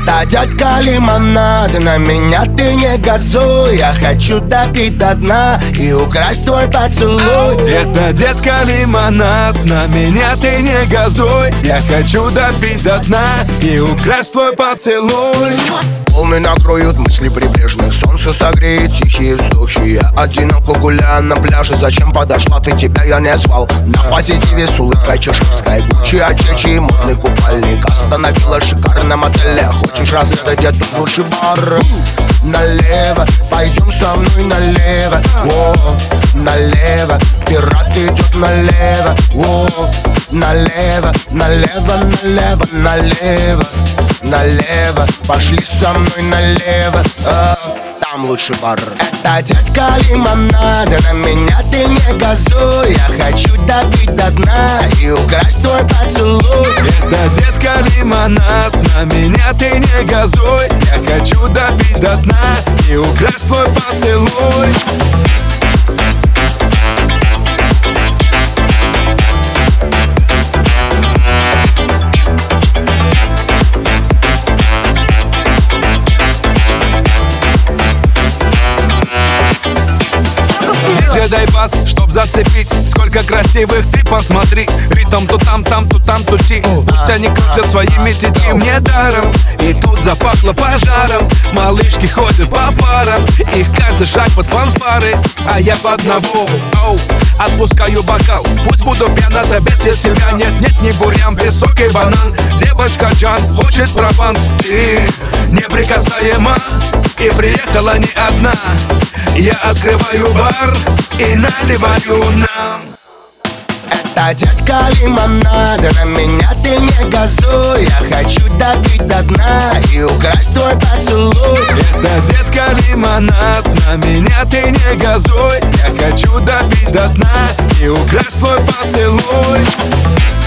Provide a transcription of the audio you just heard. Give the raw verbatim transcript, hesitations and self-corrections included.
Это дядька Лимонад, на меня ты не газуй. Я хочу допить до дна и украсть твой поцелуй. Это детка Лимонад, на меня ты не газуй. Я хочу допить до дна и украсть твой поцелуй. Волны накроют мысли прибрежных, солнце согреет тихие вздохи. Я одиноко гуляю на пляже, зачем подошла ты, тебя я не звал. На позитиве с улыбкой чеширской, Гуччи, очечи и модный купальник. Остановила в шикарном отеле, хочешь разведать, где тут лучший бар? Налево, пойдем со мной налево. О, налево, пират идет налево. О, налево, налево, налево, налево, налево, пошли со мной налево. А, там лучший бар. Это дядька Лимонад, на меня ты не газуй. Я хочу допить до дна и украсть твой поцелуй. Это детка Лимонад, на меня ты не газуй. Я хочу допить до дна и украсть твой поцелуй. Дай бас, чтоб зацепить. Сколько красивых, ты посмотри. Ритм тут там, там, тут там, тути. Пусть они крутят своими тетив мне даром. И тут запахло пожаром. Малышки ходят по парам. Их каждый шаг под фанфары, а я по одному. Оу, отпускаю бокал. Пусть буду пьяна, да без тебя. Нет, нет, не бурьян, высокий банан. Девочка Джан хочет прованс. Ты неприкасаема и приехала не одна. Я открываю бар и наливаю нам. Это дядька Лимонад, на меня ты не газуй. Я хочу допить до дна и украсть твой поцелуй. Это детка Лимонад, на меня ты не газуй. Я хочу допить до дна и украсть твой поцелуй.